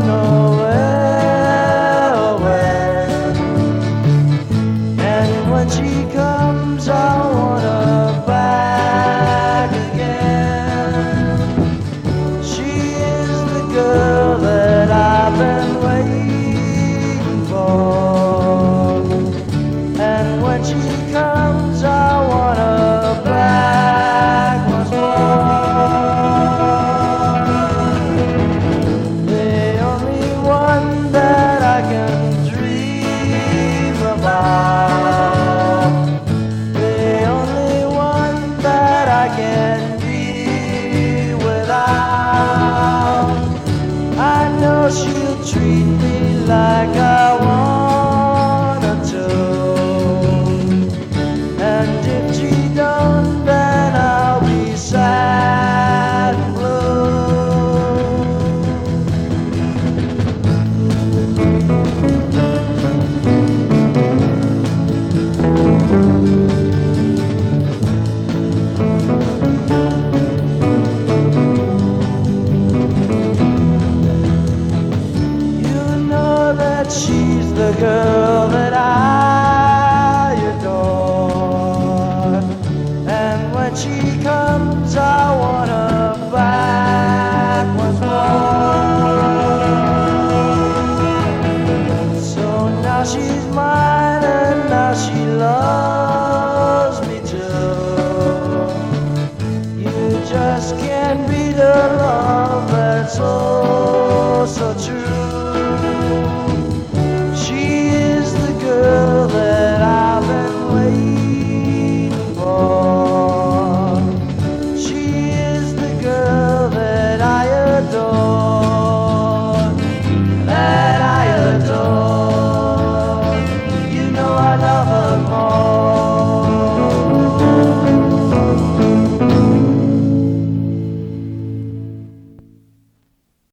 nowhere away. And when she comes, I want her back again. She is the girl that I've been waiting for. And when she comes, I want her back once more. The only one that I can dream about. The only one that I can be without. I know she'll treat me like I want her to. And if she don't, then I'll be sad and blue. You know that she's the girl that